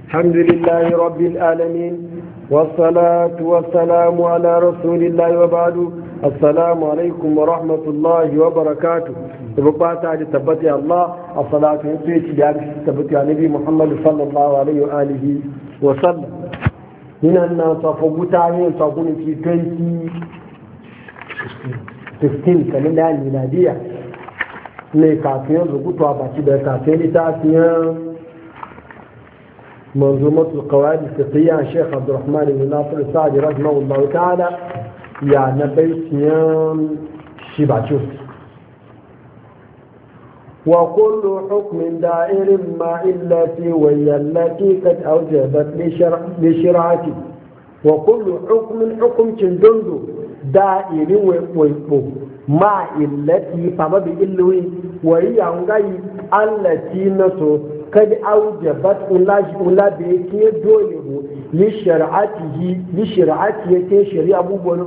الحمد لله رب العالمين والصلاة والسلام على رسول الله وبعد السلام عليكم ورحمة الله وبركاته تبقى تعالى تبتي الله الصلاة والسلام تبتي على نبي محمد صلى الله عليه وآله وسلم هنا الناس فقوتا عليه صابون في 2015 كالندا الميلادية ne kafin rubutu a baki da kafin littafin منظومة القواعد الفقهية عن الشيخ عبد الرحمن بن ناصر السعدي رحمه الله تعالى يعني بيتيان شبعتوس وكل حكم دائر مع التي وهي التي قد أوجبت لشرعتي وكل حكم تندند دائر ويقو مع التي فما بإلوي وهي التي نصر kad aujabat ula da yake dole mu li shar'ati yake shari'a abubuwan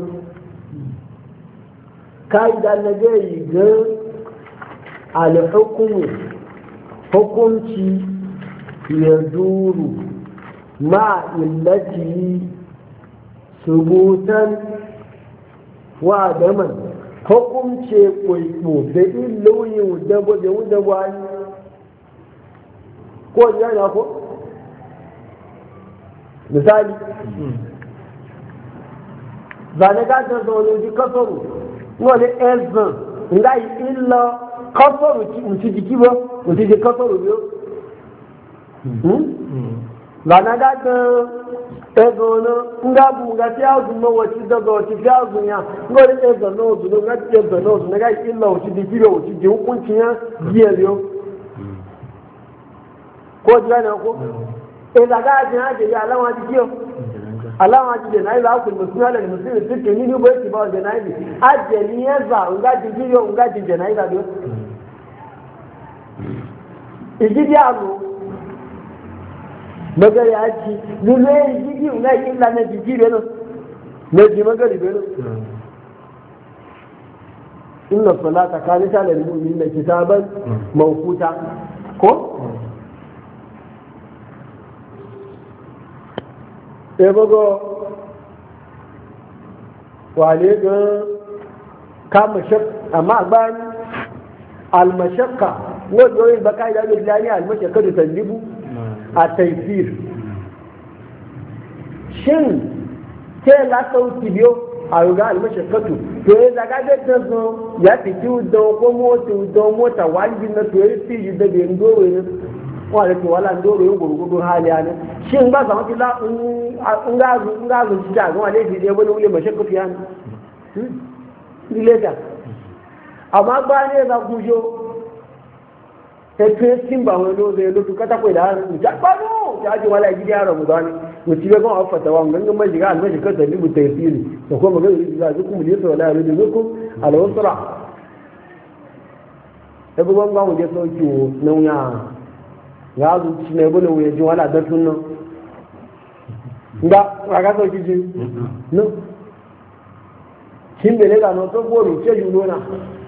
kai da na ga yi ga al-hukmu hukunci ya duru ma illati subutan wa daman hukunce kwaiko da illoyin da wani ko yana ko misali ba na gajin zaune kasaru wani ezan nga yi illa kasaru ci jiki ba mutu ji kasaru biyu ba na gajin ezonu nga bu nga fi azu ma wace daga wace fi azu ya nga wani ezan na ozu nga ci ezan na ozu na ga illa wace jiki ba wace ji hukuncin ya biya biyu ko jira ne ko ila ga jin haje ya alama ji kiyo alama ji da nayi ba ku musulma da musulmi suke ni ba ki ba da nayi ajeli ya za unga ji kiyo unga ji da nayi ba do ijidi alu magari aji lule ijidi unga illa na ji no na ji magari beno inna salata kanita lil mu'minina kitaban mawquta ko ebogo wale ga kama shak amma bani almashaqqa wato yin baka da billahi almashaqqa da tandibu a taysir shin ke la sauti biyo a yuga almashaqqatu to ya zaga da tazo ya fiti don ko mota wani na to yi fi da bin doro ne wale to wala ndoro yin gurgudu hali ne shin ba zama kila ngazu ci ta wale ji dai wani wule mashakka fiya ni leta amma ba ne za ku jo e testing ba wani zai lutu kata kai da mu ta ba no ta ji wala gidi yaro mu gani mu ci ga gon afata wa gangan mai jiga almashi ka da libu tafsiri to ko magana da za ku mu lesa wala yuridukum ala usra e bu gon ga mu je sauki nan ya zuci ne bane wuya ji wala da tunnan nga aga so kiji no kin bele ga no to bolu ce yuno na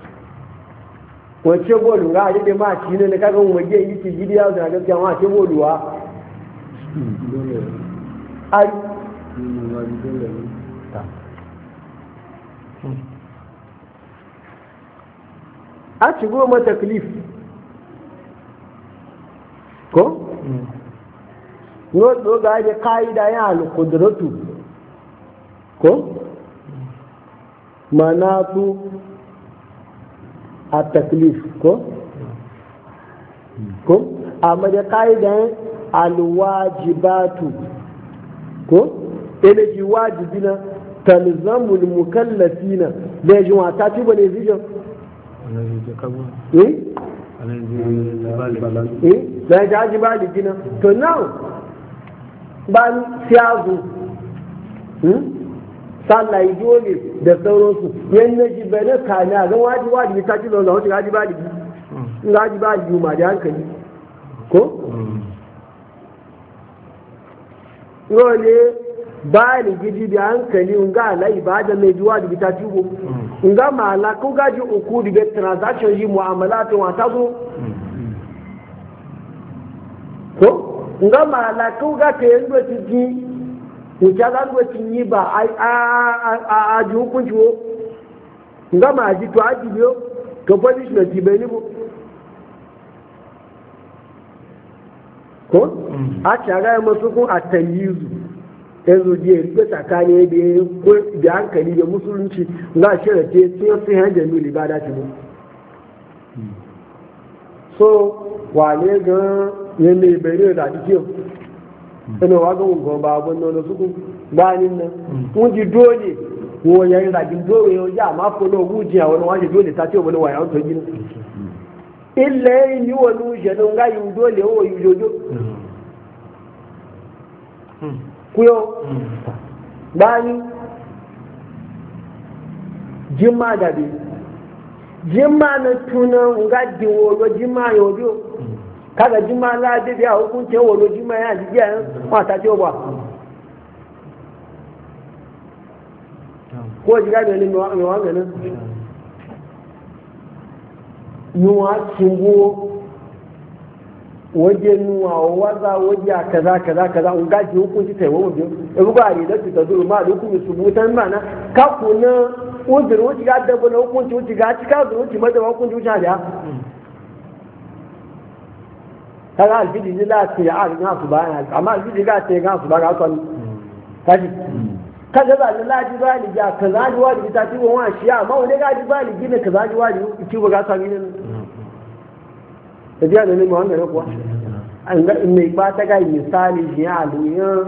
wace bolu ga ji de ma ci ne kaga mu waje yi ci gidi ya da gaskiya ma ce bolu wa ai a ci goma taklif ko? yau ga ake ka'ida yin alkudratu ko? manatu a taklif ko? amma da ka'ida yin alwajibatu ko? eleji wajibi na talzamul mukallafi na da ya ji wata tuba ne zijon? sai ta ji ba da gina to now ba siyazu sallah dole da sauransu yan na ji bai na kane a zan wajibi ta ci lauza wacce gaji ba da gi gaji ba da ma da hankali ko? role ba ni gidi da hankali nga ala ibada mai juwa da ta tubo nga mala ko gaji uku da transaction yi mu'amala to wata zo ko nga mala ko ga te ndo ti ji ku ja ga ndo ti yi ba a ji hukunci wo nga ma ji to aji biyo to punishment be ni bo ko a caga masu kun a tayyizu yanzu je rike tsakani da hankali da musulunci ga shirate sun fi hanyar mili ba da mu so wale ga yadda ya bayyana da jikin ina waga ungon ba abun nono su kun bayanin nan kun ji dole wo yayin ragin dole yau ya ma folo guji a wani wani dole ta ce wani waya auto gina illa ni wani jadon ga yi dole wo yi jojo kuyo bani jima da bi jima na tuna nga di wolo jima yodo kaga jima la de bi a hukunce wolo jima ya ji ya mata ce ba ko jira da ni mi wa ganin nuwa cimbo waje nuwa waza waje kaza un gaji hukunci sai wani biyu da buga a rilar ta zuru ma da hukumi su butan mana kaku na uzur wuce ga dabba na hukunci wuce ga cika zuru wuce mada hukunci wuce da kaga alfiji ji lati ya ari nasu bayan amma alfiji ga ta ga su ba ga son kaji kaga za ni lati ba ni ja kaza ji wani ta ci wani shi amma wani ga ji ba ni gina kaza ji wani ci ba ga sami ne da biya da nemi wanda ne kuwa an ga mai ba ta ga misali shi a duniya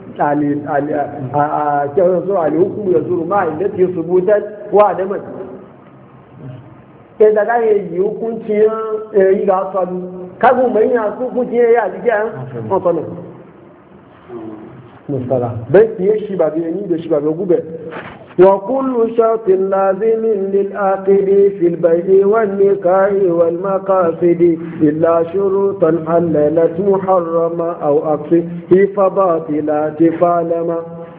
a kyau so a hukumu ya zuru ma inda ke subutan wa da mai sai da ga yi hukunci yi ga sanu kagu mai ya su hukunci ya yi a jikin an mustala bai fiye shi ba bai ni da shi ba bai gube وكل شرط لازم للآقد في البيع والنكاح والمقاصد إلا شروطا حللت محرمة أو أقصه فباطلات فعلما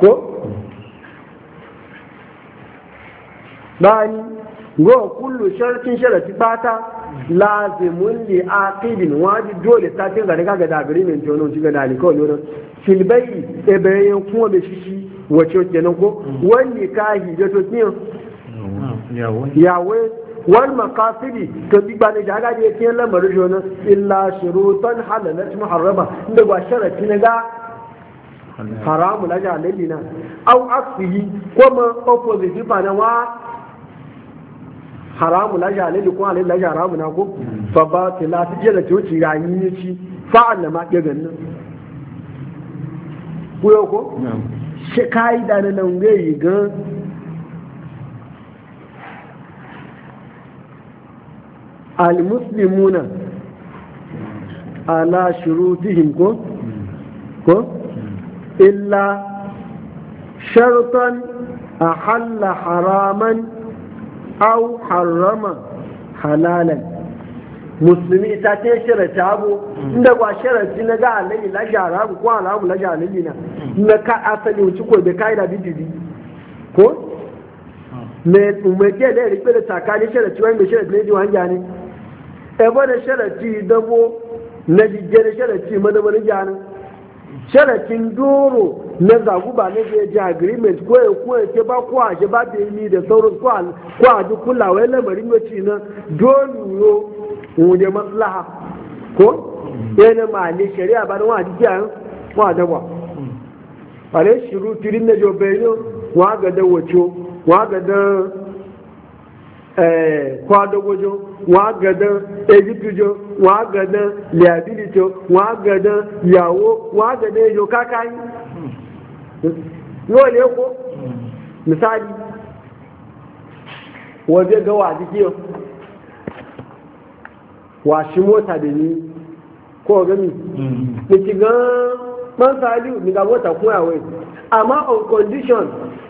باني وكل شرط شرط باتا لازم لآقد واجب دولة تاتين غنقا قد أغريمين جونون شغل ذلك في البيع إبعين قوة بشيشي wace kenan ko wani kahi da to kiyan yawe wal maqasidi to bi bane da ga je kiyan lamarin jona illa shurutan halalat muharrama inda ba sharati ne ga haramu la jalalina aw asfihi kuma opposite ba na wa haramu la jalali ko alai la haramu na ko fa ba tila tije da tuci ga yin ci fa'al ma ga gannan ko ko shi ka'ida na nan gai gan al-muslimuna ala shurutihim ko illa shartan ahalla haraman aw harrama halalan musulmi ita ce sharati abu inda ba sharati na ga alai la jara ko alamu la jalili na ka asali wuci ko da kai da bididi ko me umeke da rike da takani sharati wani sharati ne jiwan jani e ba da sharati dabo na dijjere sharati madabani jani sharatin doro na zaguba na je ji agreement ko ya ke ba ko a je ba da yi da sauran ko a ji kulawa lamarin yaci na dole yo wuje maslaha ko yana mali shari'a ba wa jiya wa da ba ale shiru tirin na jo beno wa ga da wacho wa ga da kwa da gojo wa ga da ejitujo wa ga da liability wa ga da yawo wa ga da yo kakai yo le ko misali waje ga wa jiya washi mota da ni ko gami da ki ga man saliu ni ga mota koya wai amma on condition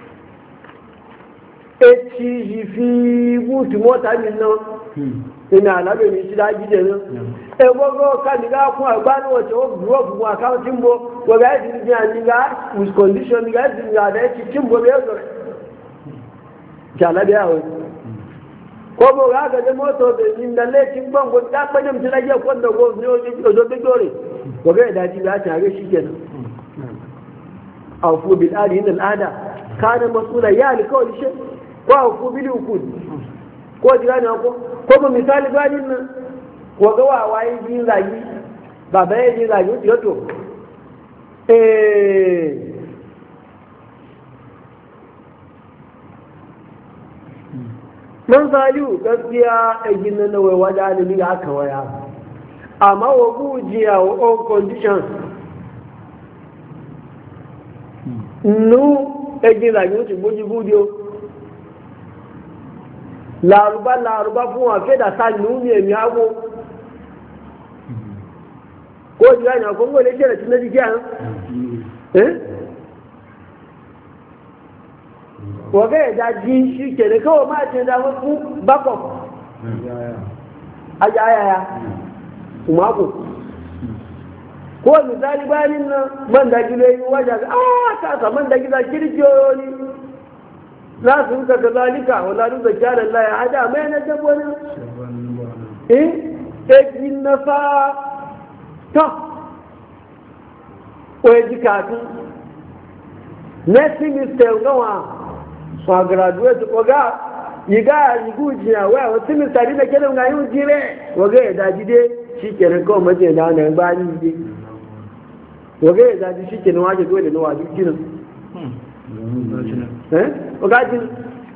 yi fi butu mota min nan ina labe mi da gide nan e gogo ka ni ga ko agba ni wace o drop mu account mo wa ga di ni ga with condition ni ga di ga da ci timbo be zo jala da yawo ko bo ga ga moto da nin da le tin bango ta bane mutila je ko da go ne o do be dore waga da ji za ta ga shikenan afu bil adi inda al'ada kana masula ya alkawli shi ko afu bil ukud ko jira ne ko ba misali ganin nan ko ga waye jin zagi baba ya jin zagi to man saliu gaskiya a gina na waiwa da alibi ga aka waya amma wa gujiya wa all conditions nu a gina yi wuce guji gudiyo laruba fún wa fẹ́ da sa nù ní èmi àwọ kó jù láyìn ọkọ̀ ngọ́ lè ṣe rẹ̀ tí lójú kí à ń wọ́gẹ́ ẹ̀dá jí ṣí kèrè kọ́wọ́ máa ṣe dáwọ́ fún bákọ̀ ayáyáyá umaru ko misali bayanin nan man da gile yi wajen kasa man da gida kirkiyoyi ne za su ruka ga zalika wala ruka kyanar laya hada mai na dabo ne ɗin na fa ta ƙwai jikatun next semester gawa ma graduate oga yiga yigujiya wa wata misali na kenan ga yin jire waga ya daji dai shikenan kawai mace da nan ba ni dai waga ya daji shikenan waje dole na waje kiran waga jin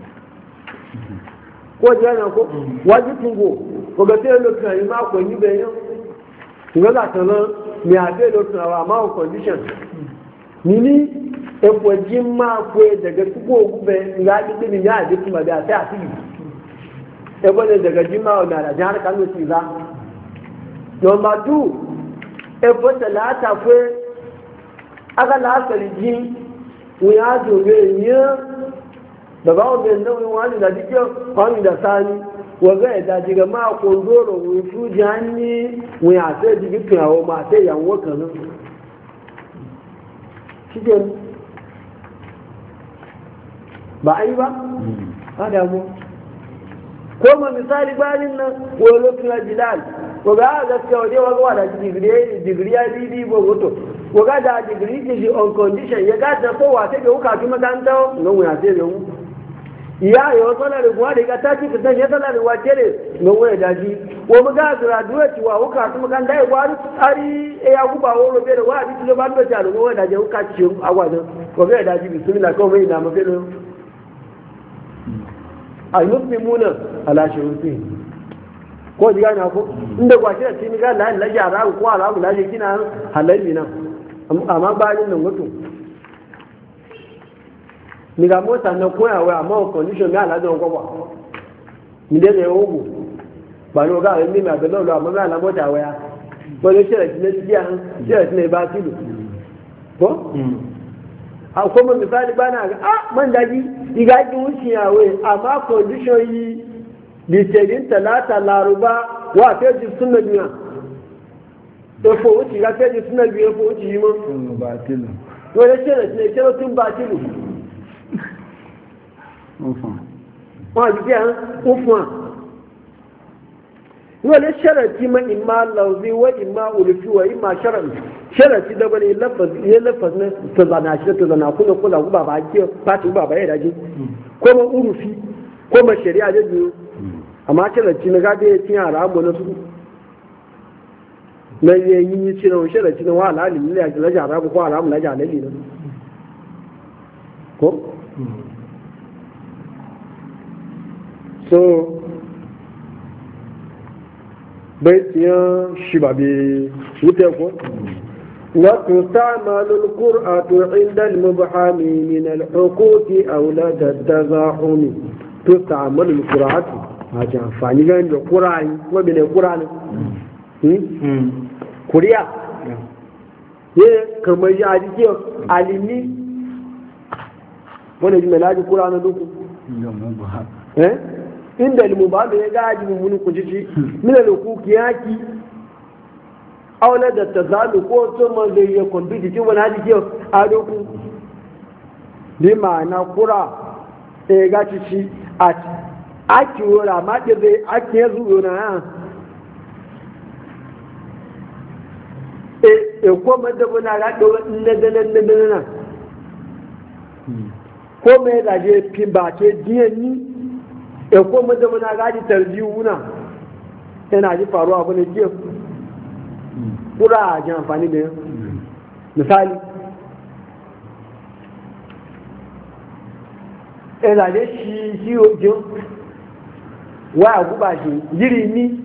ko jana ko waje tungo ko ga sai lokacin ma ko ni bayan ga za ta nan mi a sai lokacin ma condition ni ẹ̀pọ̀ jí máa kó ẹ̀dẹ̀gẹ̀ púpọ̀ ògúbẹ̀ ìgbàgbé ní ìyá àdé tí màbí àti àti yìí ẹgbọ́n ẹ̀dẹ̀gẹ̀ jí máa ọ̀nà àràjá àríkà ló sì rá. nọmba 2 ẹ̀pọ̀ tẹ̀lé àtàfẹ́ agàlà àfẹ̀lì jí wọ́n yá dòwe ènìyàn bàbá ọ̀bẹ̀ náà wọ́n á ní ìdàdíjọ́ wọ́n ní ìdàsáni wọ́n gẹ́ ìdàjìgẹ̀ máa kó ndóró wọ́n fún jà ní wọ́n yà àfẹ́ ìdíjì kìí àwọn ọmọ àti ìyàwó kan náà. ba a yi ba ba damu ko ma misali bayanin nan ko lokacin bilal ko ga gaskiya waje wa ga da digiri ya bibi bo goto ko ga da digiri ke shi on condition ya ga da ko wa sai da uka kuma kan tawo nan wa sai da mu iya yo sala da kuwa da ta ci fitan ya sala da wace ne nan wa da ji ko mu ga graduate wa uka kuma kan dai wa ari ya guba wo robe da wa bi to ba do ta wa da je uka ci agwajin ko ga da ji bismillah ko mai na mafi al-muslimuna ala shuruti ko diga na ko inda gwashi da tini ga la jara ko ala mu laje kina halalli nan amma bayin nan wato ni ga mota na koya wa amma condition ga ala don gwa ni da ne ogu ba no ga ni ma da lolo amma ga la mota waya ko ne shira ne jiya shira ne ba tilu ko a kuma misali bana ga man daji diga ki wuce yawe amma condition yi litinin talata laruba wa feji suna biya efo wuce ga feji suna biya efo wuce yi mun batilu wani ne kero tun batilu wa jike an ufuwa wani sharati ma imma lauzi wa imma ulufi wa imma sharati da bane ya lafaz ne ta zana shi ta zana kuna kula ku ba ke fati ba ya daji ko ma urufi ko ma shari'a da biyu amma sharati na gade ya cin haramu na su na yi ci na sharati na wa halali ne ya laja haramu ko haramu laja halali ne ko so baitiyan shi ba bi wuce ko وتستعمل القرآن عند المبحم من الحقوق أو لدى التزاحم تستعمل القرآن هذا فاني جاي القرآن ما بين القرآن كوريا كما يجي كيو علمي wani jimelaji kura na duku inda ilmubadu ya gaji mummuni kucici mina da kuki yaki aula da ta zalu ko tsohon zai yi kwamfiti cikin wani haji ke a doku bi ma'ana kura ya gaci ci a ake wura maɗi zai ake ya zuwa na ko madabu na ga do na ko me da je pin ba ke diyani ko madabu na ga di tarjiuna yana ji faruwa abu ne ke kura ji amfani da misali ina da shi ojin wa guba shi yiri ni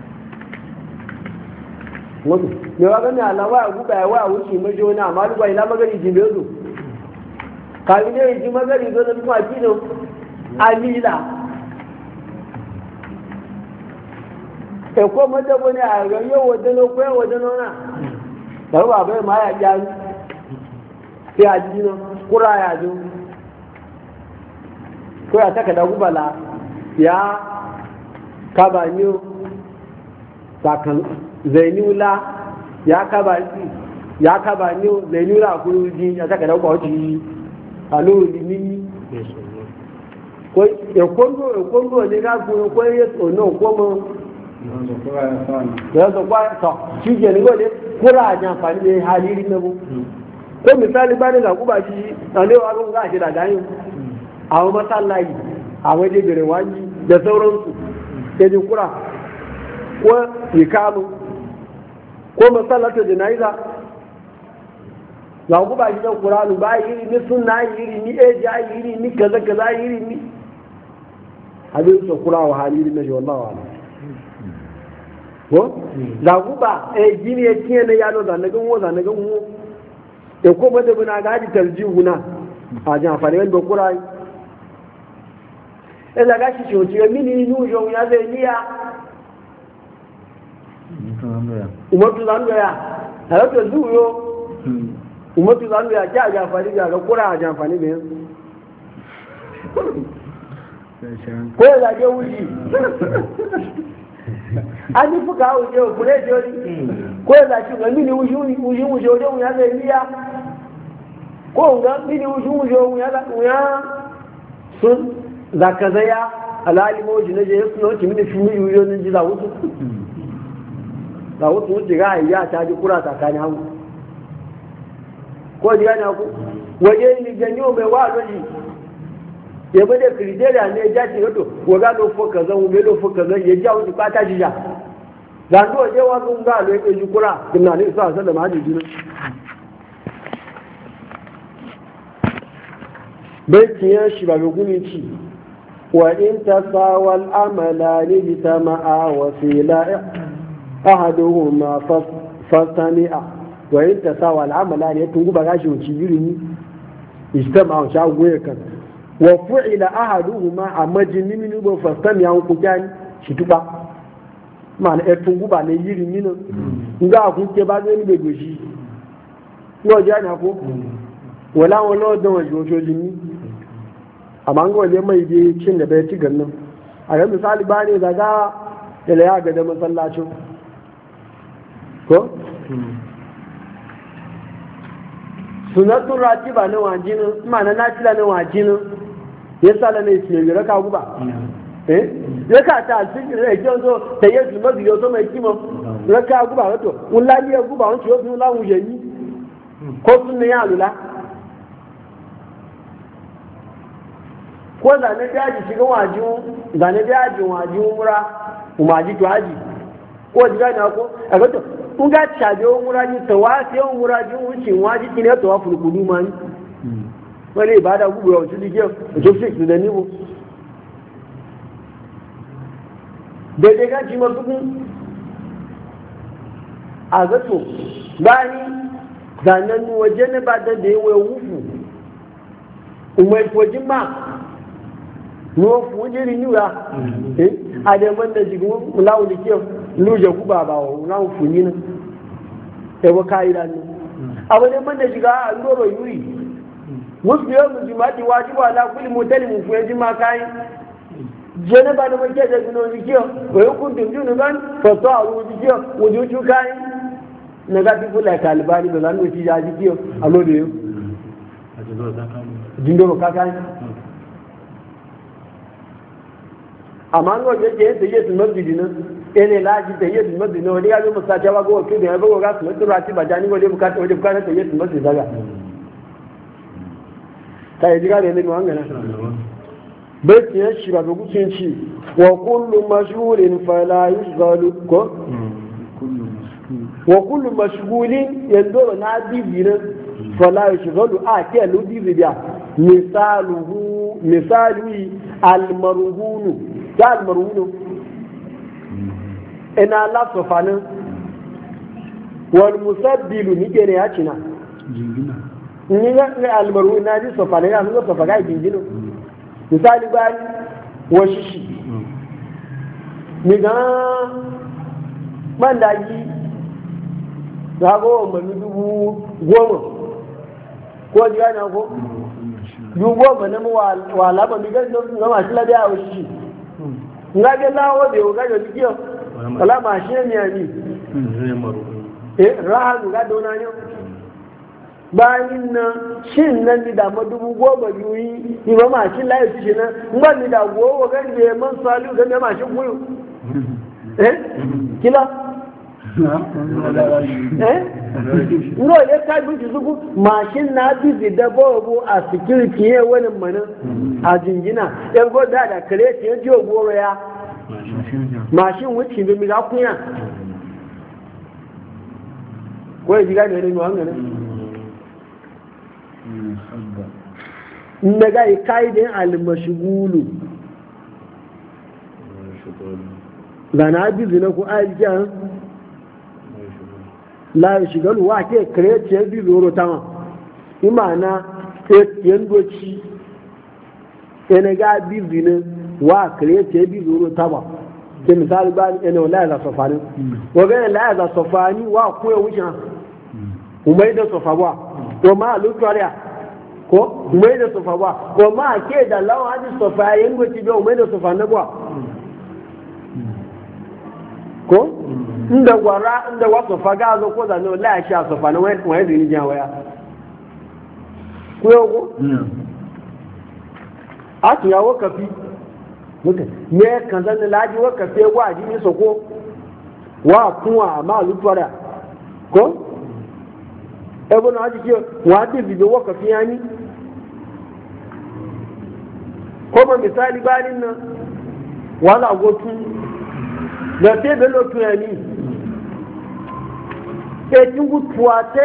wato me wa gani alawa guba ya wa wuce majo na amma duba ila magari ji bezo kai ne ji magari zo da kuma kino alila e ko mata bane a ga yau wadano ko wadano na ba ba bai ma ya ja sai a ji no kura ya jo ko ya taka da gubala ya kabanyo sakan zainula ya kabanyo zainula kuruji ya taka da gubala alo limi ko ya kondo ne ga ko ya tsono ko mo ya zo kwa to shi ke ni gode kura a amfani da haliri na bu ko misali ba ne ga ku ba shi sane wa ga shi da gani a masallaci a waje gare wani da sauransu sai ji kura ko ikamu ko masallatu janaiza ga ku ba shi da qur'ani ba yiri ni sunna yiri ni eja yiri ni kaza kaza yiri ni abin so kura wa haliri na shi wallahi ko da guba gini ya kiyaye na yano da nagan wo da nagan wo e ko bada buna gadi tarjihuna a jan fare wanda kurai e la gashi shi o mini nu jo ya zai liya umatu zanga ya halatu zuyo umatu zanga ya ja ja fare ga kura a jan fare ne ko da ke wuji an yi fuka hau je kure jori ko ya zaci ga mini wujin wuje wajen wuya zai liya ko ga mini wujin wuje wuya sun zaka zaya alalimoji na je ya suna wuce mini shumi yuyo nan ji za wutu wuce ga ya ta ji kura tsakani hannu ko ji gani ku waje ni ganyo mai wa loji ya bada kriteria ne ya ce wato waga do fo kaza mu do fo kaza ya ja wuce kwata jija dan do je wa kun ga lo e jukura dinna ne sa sallama haji jina bai kiyan shi ba guni ci wa in tasawal amalani bi tama'a wa sila ahaduhuma fastani'a wa in tasawal amalani tungu ba gashi wuci yiri istama sha goye kan wa fu'ila ahaduhuma amma jinni min bo fastam ya ku gani shi tuba mana e tungu ba ne yiri min nga ku ke ba ni be goji no jani ko wala don jojo jinni amma ngo le mai je cin da bai ci gannan a ga misali ba ne daga da ya ga da masallacin ko sunatun ratiba na wajinin mana nafila na wajinin ya sa lana isle bi raka guba raka ta alfijir da ke zo ta yi su mafi yau mai kima raka guba wato wulaliya guba wancan yau sun lawun yayi ko sun ne ya alula ko zane daji shiga wajin mura umaji to haji ko jiga na ko a gato kun ga cabe wa muraji tawafi yawan muraji wucin waji kine tawafi kudu ma ni wani ibada gugu ya wuce dike wato fix da nibo daidai ga ci masu kun a gato gani zanen waje na ba da yawa wufu umar fojin ma nuwa fujiri niwa a da man da jigun mulawun da ke luje guba ba wa mulawun funyi na ebe kayi da ne abu ne man da shiga a loro yuri wasu yau mu jimati wajibu ala kulli mutali mu fuye jima kayi jene ba da man ke da gino jikiyo wa yi kuntum junu gan fato a ruwa jikiyo wujutu kayi na ga fi fula talibani da zan wuce ya jikiyo a lode yau jindoro kakayi amma an wajen ke yadda yi su masjidi nan ene laji da yesu mazi no ne ya zo musaja wa go ke da go ga su mutura ti bajani go le bukata waje bukata da yesu mazi daga kai diga ne mu hangana bai ya shi ba go sun ci wa kullu mashghulin fala yushghalu ko wa kullu mashghulin yandoro na bibirin fala yushghalu a ke lu bibiya misaluhu misali almarhunu ya almarhunu ina la sofanin wal musabbilu ni gene ya cina jingina ni ga almarhunu na ji sofanin ya sun sofa ga jingina misali bani wa shishi ni ga mandaji zago mami 10,000 ko ji ana ko 10,000 na mu wa laba mi ga no ma shi labiya wa shishi nga ga lawo de ga jo dikiyo wala ma shi ne ani raha ga dona ne bayin nan shin nan ni da madubu 10,000 yuyi ni ba ma shi layi shi nan ngba ni da go ga je man salu ga ma shi kuyu kila ngo le ka bi zugu mashin na bizi da bobo a security ye wani mana a jingina yan go da kare ti je goro ya mashin wuce bi mi ga kunya ko yi ga ne mu hanga ne ne ga kai din al mashghulu gana bizi na ku ajiya la shigar wa ke krece bi zoro tama imana yan doci ene ga bi zinin wa krece bi zoro tama ke misali ba ene la za sofani wa ga la za sofani wa ko ya wuce umai da sofa ba ko ma lutuariya ko umai da sofa ba ko ma ke da lawa hadi sofa yan doci ba umai da sofa na ba ko inda gwara inda wasu faga zo ko zane la ya sha sofa na wani duni jan waya ku yau ko a tu ya wakafi muka me kan zan laji wakafi wa ji ni soko wa kuwa ma lutwara ko ebo na ji ke wa de bi wakafi yani ko ba misali banin nan wala gotu da te belo tuyani etungu tuwate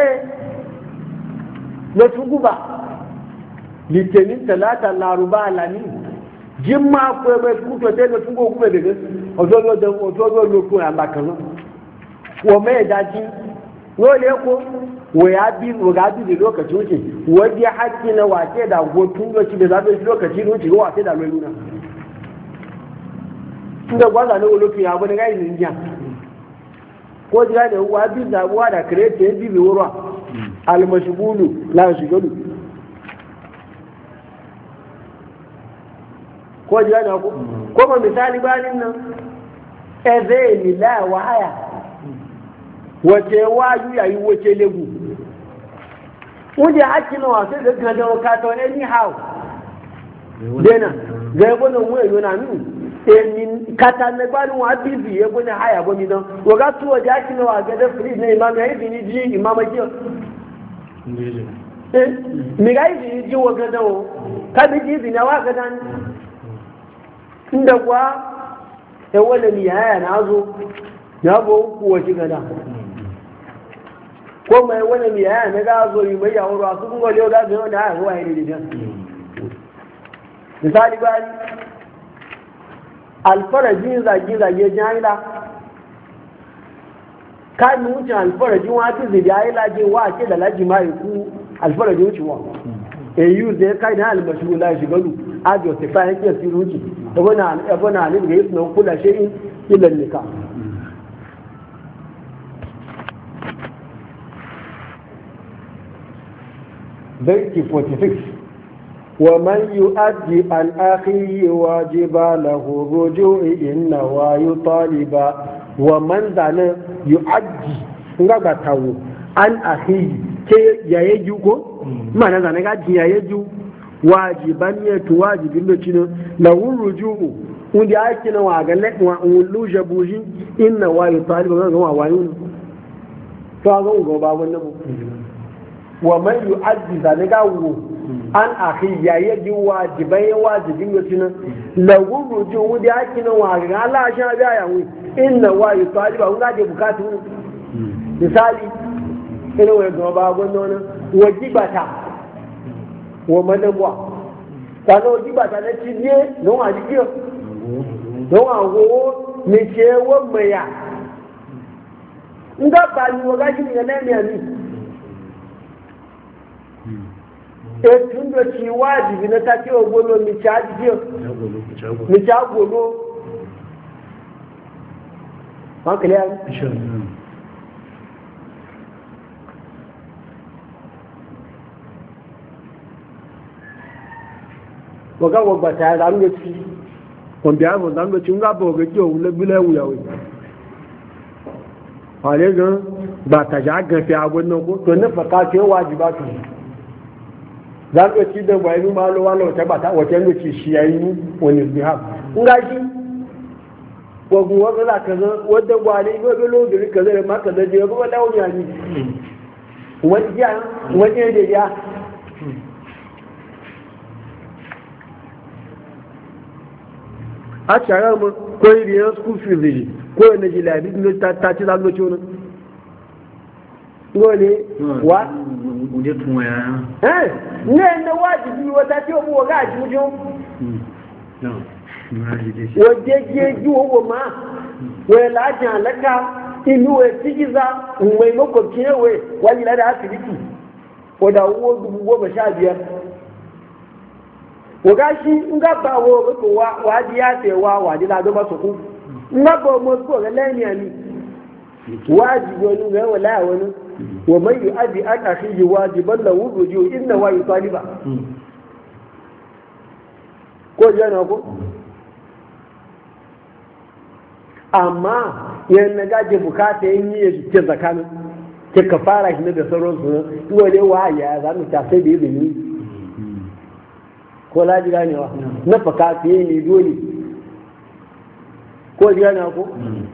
na tunguba litinin talata laruba alami jimma ko ebe kuto te na tungu kuma daga ojojo loko ya bakana wa mai daji wole ko wa ya bi da lokaci wuce wadi hakki na wace da gotun lokaci da zabe lokaci wuce wa wace da loluna inda gwaza na wolofi ya bane ga yin jiya ko jira da wa bi zabuwa da krete yin bibi wurwa almashgulu la shigalu ko jira da ko ma misali banin nan ezeli la wa haya wace waju yayi wace legu wuje hakkin wa sai da ga da ka to anyhow dena ga bono mu yana nu emin kata ne bani wa bibi ye bone haya bo mi don wo ga tuwo ja kino wa ga da free ne imam ya yi ji imam ji mi ga yi ji wo ga da wo ka bi ji na wa ga dan inda kwa e wala mi haya na zo ya bo ku wa shi ga da ko mai wala mi haya na ga zo yi mai ya wuro su kun ga le ga da da haya wa yi da misali bani alfarajin zage-zage jahila kan wuce alfarajin wata zidiyayila je wa ke da laji mai ku alfarajin wucewa au zai kai na almashu la shigalu ajo ta fa yake siru wuce ebona ne ga yusna kula shay'in illa nika baiti 46 ومن يؤدي عن أخيه واجبا له الرجوع إن ويطالب ومن ذن يؤدي نغتاو عن أخيه كي يجوكو ما نزل نغتي يجو واجبا يتواجب اللي له الرجوع wanda ake na wa ga luje buji inna wa yi talibu ga wa wayo to ga go ba wannan wa man yu'addi zalika wu an akhi ya yaji wajibai wajibin yotina lawu ruju wanda ake na wa ga Allah sha biya yawo inna wa yi talibu ga da bukatu misali ina wa ga ba wannan wajibata wa madabwa kana wajibata na ciye don a jikiyo don agogo ne ce wanda ya nga ba ni waga shi ne na ne e tun da ci wajibi na ta ce ogolo mi cha jikiyo mi cha golo hankali ya waga wagba ta ya zamu ci wanda ya zo zamu ci nga ba ga ki o le bile wu yawe ale gan ba ta ja ga fi agun nan ko to na faka ce wajibatu zamu ci da bai mu malo wala ta ba ta wace ne ci shi yayi wani bihab nga shi ko gun waga za ka zo wanda gwale go be lo diri ka zare maka da je ko lawo ya ni wani ya wani da ya a shara mu ko iriyar school fees ne ko yana jilabi ne ta ci zago ci wani ngole wa uje tun ya ne na wajibi wata ce mu ga juju no waje je ji wo ma we la jan laka inu we tigiza mai makwabci ne we wani la da asibiti ko da wo dubu goma sha biyar waga shi nga ba wo ko wa ji ya se wa ji la do ba so ku nga ba mo ko ga lani ani wajibi wani ga wala wani wa man yu'addi an akhihi wajiban lahu ruju inna wa yutaliba ko jana ko amma yan na gaje bukata yin yi ce zakanin ke kafara shi ne da sauransu ne wale wa ya za mu ta sai da izini ko laji ganewa na faka fiye ne dole ko ji gane ko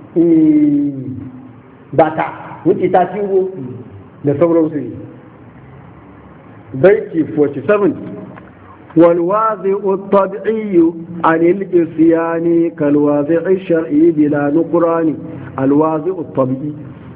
bata wuce ta ciwo da sauransu ne baiti 47 والواضع الطبيعي عن الإصيان كالواضع الشرعي بلا نقران الواضع الطبيعي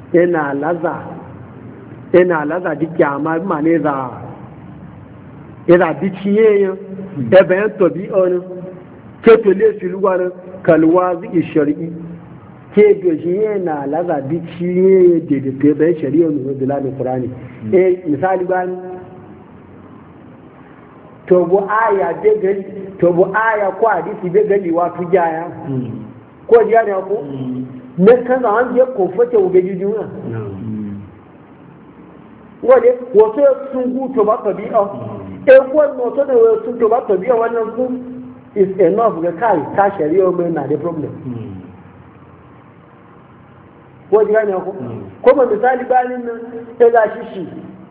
ina laza dike amma ma ne za ina biciye ebe yan tobi on ke to le filugwan kalwazi shar'i ke gaji yana laza biciye de ke bayan shari'a ne da la qur'ani misali ban to bu aya be gali to bu aya ko hadisi be gali wa tu jaya ko jiya ne ko ne kan an je ko fate u be jujuna wale wato sun guto ba ka bi'a ko no to da sun to ba ka bi'a wannan su is enough ga kai ta shari'a mai na da problem ko jiya ne ko kuma misali bayanin nan sai ga shi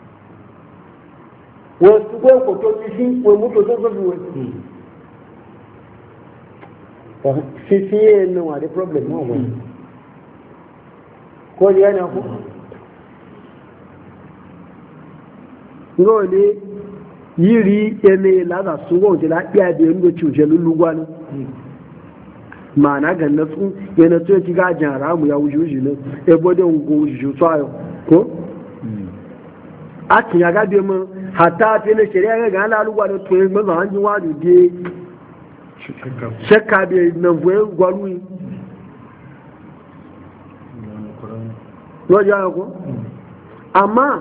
wasu kwe koto fífi wè mú tó tó tó fi wè fífi ẹnu wà dé problem náà wọ́n kó ní ẹni ọkọ́ yóò ní yìí ẹni lára súnwọ́n òjò láti àdé ẹnu tí òjò lúgbà ní ma'ana ga nasu yana tó ti gajin haramu ya wuce wuce nan ebo da ngo wuce tó ayo ko a ti ya gabe mun hatta fi na shari'a ga ana lugwa da toye maza hanjin wani de shakka bai nan voye gwalu lọ́jọ́ ayọ́kọ́ amma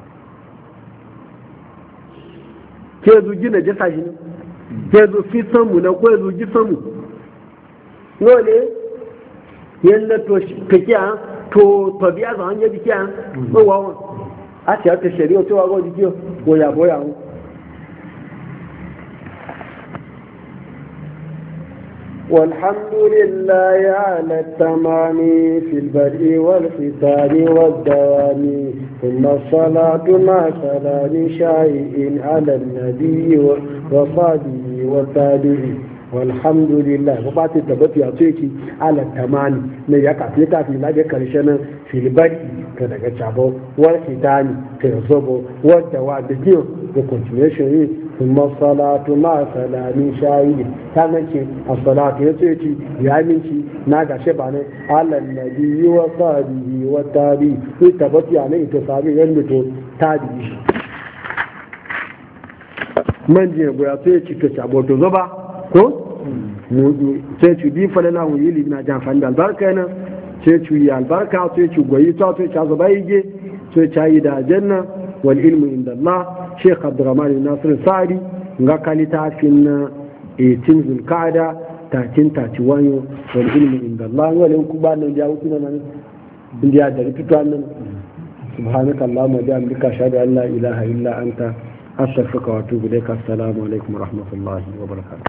ke zuji na jasa shi ne ke zu fi sanmu na ko zuji sanmu lole yadda to kakiya to tabiya za hanyar jikiya wawan a ce haka shari'a cewa ga jikiya boya boya mu والحمد لله على التمام في البدء والختام والدوام ثم الصلاة مع سلام شائع على النبي وصحبه وتابعه walhamdulillah ba ba ta tabbata ya ce ki ala tamani ne ya kafi ta fi labe karshe nan filibari ta daga cabo wal fitani ta zobo wadda wa da kiyo da continuation yi kuma salatu ma salami shahidi ta nace a salatu ya ce ki ya minci na gashe ba ne ala nabi wa sahbihi wa tabi sai tabbata ya ne ita sabi yanda to tabi man je ya ce ki ta cabo to zoba ko sai ci bi falala mu yi libna jan fan da albarka yana sai ci yi albarka sai ci goyi ta sai ci azaba yige sai ci yi da janna wal ilmu inda Allah Sheikh Abdurrahman Nasir Sa'di ga kalita fin 18 Zulqa'da 1331 wal ilmu inda Allah wala ku ba nan ya wuce nan indiya da fito nan subhanaka allahumma wa bihamdika ashhadu an la ilaha illa anta astaghfiruka wa atubu ilaik assalamu alaikum wa rahmatullahi wa barakatuh